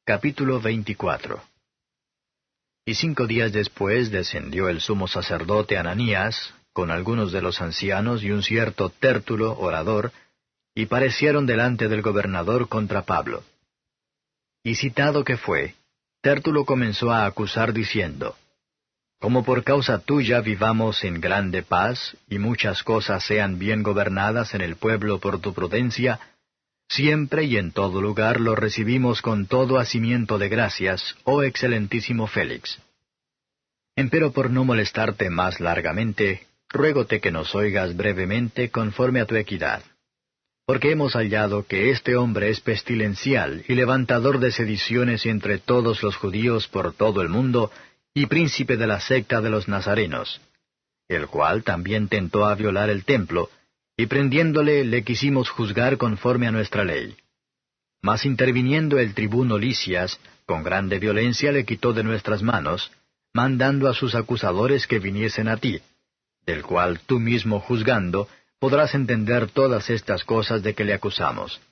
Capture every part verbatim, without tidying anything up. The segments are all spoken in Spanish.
Capítulo veinticuatro. Y cinco días después descendió el sumo sacerdote Ananías, con algunos de los ancianos y un cierto Tértulo, orador, y parecieron delante del gobernador contra Pablo. Y citado que fue, Tértulo comenzó a acusar diciendo, Como por causa tuya vivamos en grande paz, y muchas cosas sean bien gobernadas en el pueblo por tu prudencia, siempre y en todo lugar lo recibimos con todo hacimiento de gracias, oh excelentísimo Félix. Empero por no molestarte más largamente, ruégote que nos oigas brevemente conforme a tu equidad. Porque hemos hallado que este hombre es pestilencial y levantador de sediciones entre todos los judíos por todo el mundo, y príncipe de la secta de los nazarenos, el cual también tentó a violar el templo, y prendiéndole le quisimos juzgar conforme a nuestra ley. Mas interviniendo el tribuno Lisias, con grande violencia le quitó de nuestras manos, mandando a sus acusadores que viniesen a ti, del cual tú mismo juzgando podrás entender todas estas cosas de que le acusamos.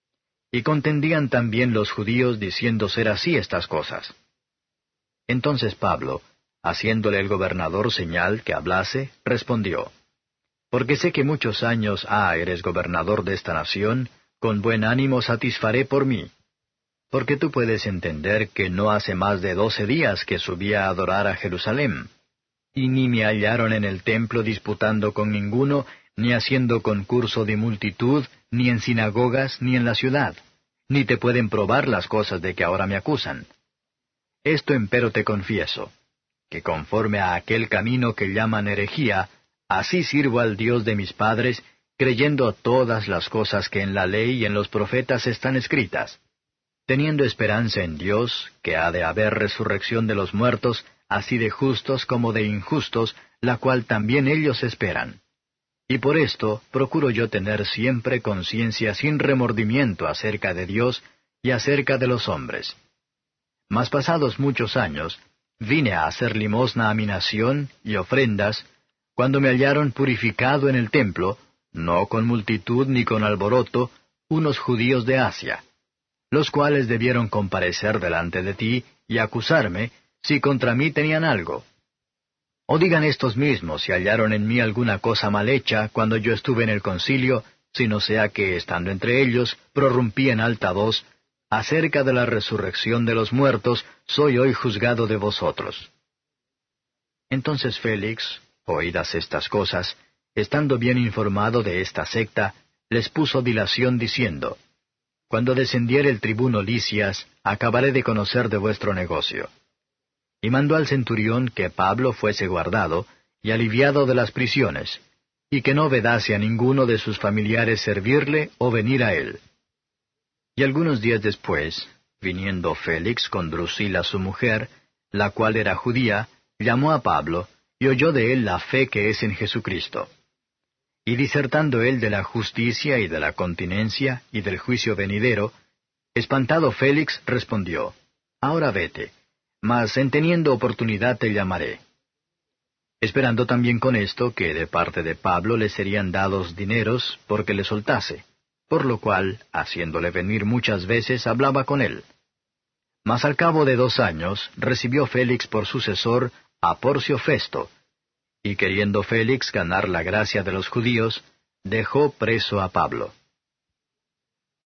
Y contendían también los judíos diciendo ser así estas cosas. Entonces Pablo, haciéndole el gobernador señal que hablase, respondió, Porque sé que muchos años ha eres gobernador de esta nación, con buen ánimo satisfaré por mí. Porque tú puedes entender que no hace más de doce días que subí a adorar a Jerusalén, y ni me hallaron en el templo disputando con ninguno, ni haciendo concurso de multitud, ni en sinagogas, ni en la ciudad, ni te pueden probar las cosas de que ahora me acusan. Esto empero te confieso, que conforme a aquel camino que llaman herejía, así sirvo al Dios de mis padres, creyendo todas las cosas que en la ley y en los profetas están escritas, teniendo esperanza en Dios, que ha de haber resurrección de los muertos, así de justos como de injustos, la cual también ellos esperan. Y por esto procuro yo tener siempre conciencia sin remordimiento acerca de Dios y acerca de los hombres. Mas pasados muchos años, vine a hacer limosna a mi nación y ofrendas, cuando me hallaron purificado en el templo, no con multitud ni con alboroto, unos judíos de Asia, los cuales debieron comparecer delante de ti y acusarme, si contra mí tenían algo. O digan estos mismos si hallaron en mí alguna cosa mal hecha cuando yo estuve en el concilio, si no sea que, estando entre ellos, prorrumpí en alta voz, acerca de la resurrección de los muertos, soy hoy juzgado de vosotros. Entonces Félix, oídas estas cosas, estando bien informado de esta secta, les puso dilación diciendo, Cuando descendiere el tribuno Lisias, acabaré de conocer de vuestro negocio. Y mandó al centurión que Pablo fuese guardado, y aliviado de las prisiones, y que no vedase a ninguno de sus familiares servirle o venir a él. Y algunos días después, viniendo Félix con Drusila su mujer, la cual era judía, llamó a Pablo, y oyó de él la fe que es en Jesucristo. Y disertando él de la justicia y de la continencia y del juicio venidero, espantado Félix respondió, Ahora vete, mas en teniendo oportunidad te llamaré. Esperando también con esto que de parte de Pablo le serían dados dineros porque le soltase, por lo cual, haciéndole venir muchas veces, hablaba con él. Mas al cabo de dos años recibió Félix por sucesor a Porcio Festo, y queriendo Félix ganar la gracia de los judíos, dejó preso a Pablo.